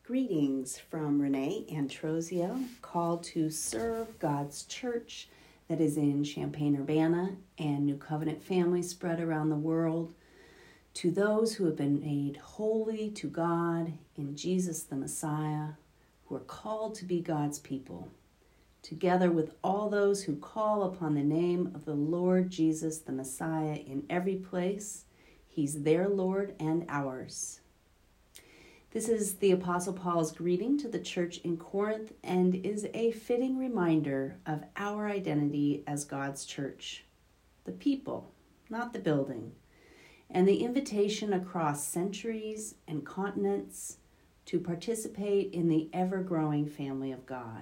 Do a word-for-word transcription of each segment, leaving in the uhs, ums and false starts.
Greetings from Renee Antrosio, called to serve God's church that is in Champaign-Urbana and New Covenant families spread around the world, to those who have been made holy to God in Jesus the Messiah, who are called to be God's people, together with all those who call upon the name of the Lord Jesus the Messiah in every place. He's their Lord and ours. This is the Apostle Paul's greeting to the church in Corinth and is a fitting reminder of our identity as God's church, the people, not the building, and the invitation across centuries and continents to participate in the ever-growing family of God.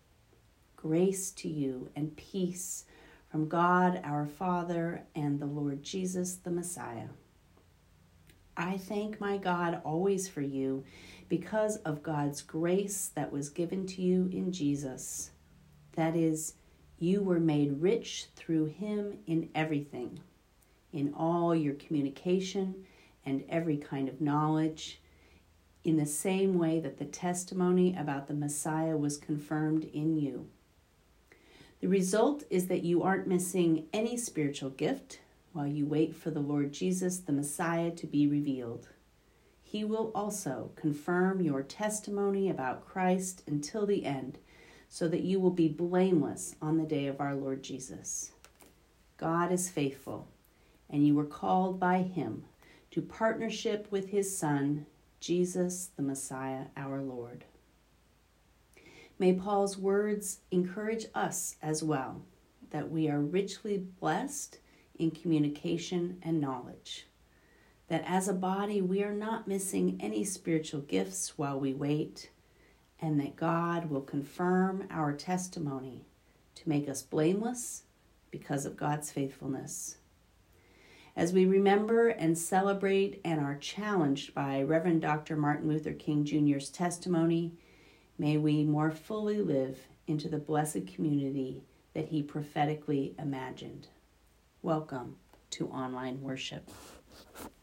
Grace to you and peace from God our Father and the Lord Jesus the Messiah. I thank my God always for you because of God's grace that was given to you in Jesus. That is, you were made rich through him in everything, in all your communication and every kind of knowledge, in the same way that the testimony about the Messiah was confirmed in you. The result is that you aren't missing any spiritual gift while you wait for the Lord Jesus, the Messiah, to be revealed. He will also confirm your testimony about Christ until the end, so that you will be blameless on the day of our Lord Jesus. God is faithful, and you were called by him to partnership with his Son, Jesus, the Messiah, our Lord. May Paul's words encourage us as well, that we are richly blessed in communication and knowledge, that as a body we are not missing any spiritual gifts while we wait, and that God will confirm our testimony to make us blameless because of God's faithfulness. As we remember and celebrate and are challenged by Reverend Doctor Martin Luther King Junior's testimony, may we more fully live into the blessed community that he prophetically imagined. Welcome to online worship.